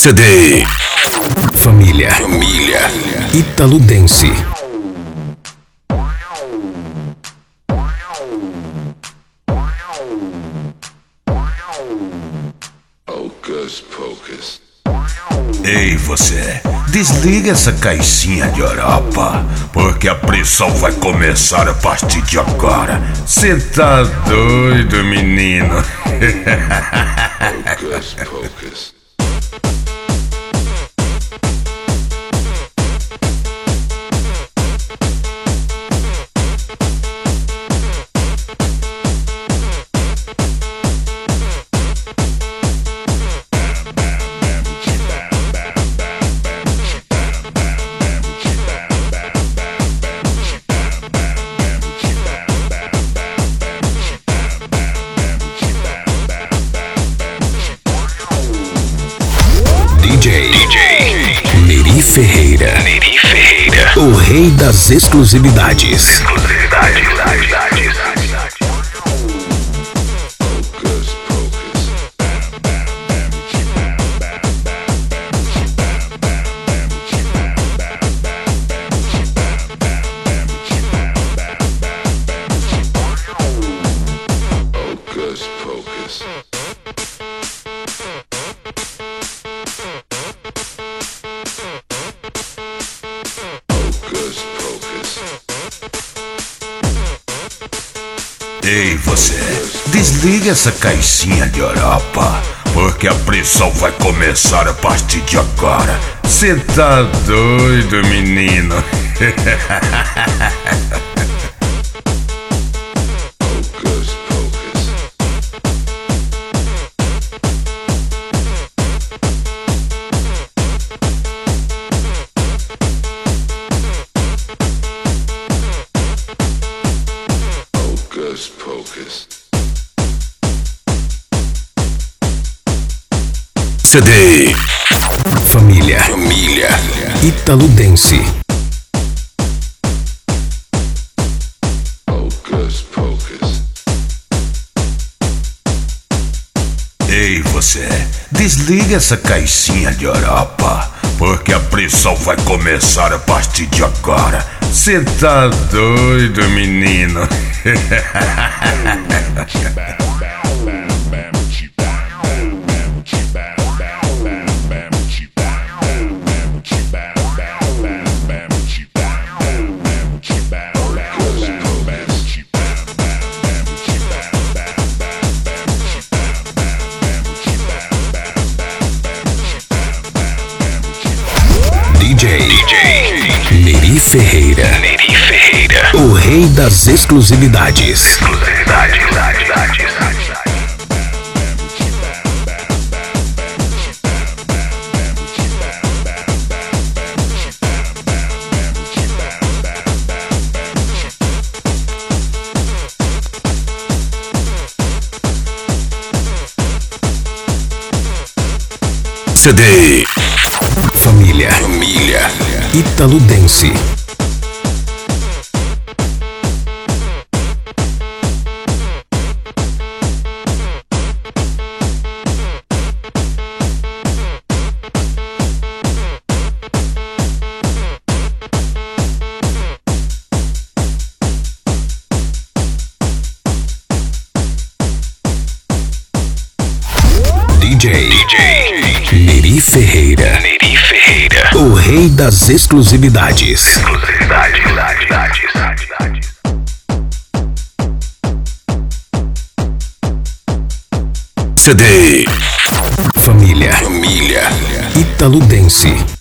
CD Família Italudense. Hocus Pocus. Ei, você, desliga essa caixinha de Europa, porque a pressão vai começar a partir de agora. Cê tá doido, menino? Hocus Pocus. DJ Neri Ferreira, o rei das exclusividades. Hocus Pocus. Hocus Pocus. Hocus Pocus. Ei, você, desliga essa caixinha de Europa, porque a pressão vai começar a partir de agora. Cê tá doido, menino? Hocus Pocus. Hocus Pocus. CD Família Italudense. Hocus Pocus. Ei, você, desliga essa caixinha de Europa, porque a pressão vai começar a partir de agora. Cê tá doido, menino? DJ Neri Ferreira, o rei das exclusividades. CD Família Italudense. DJ Neri Ferreira, o rei das exclusividades. CD Família Italudense.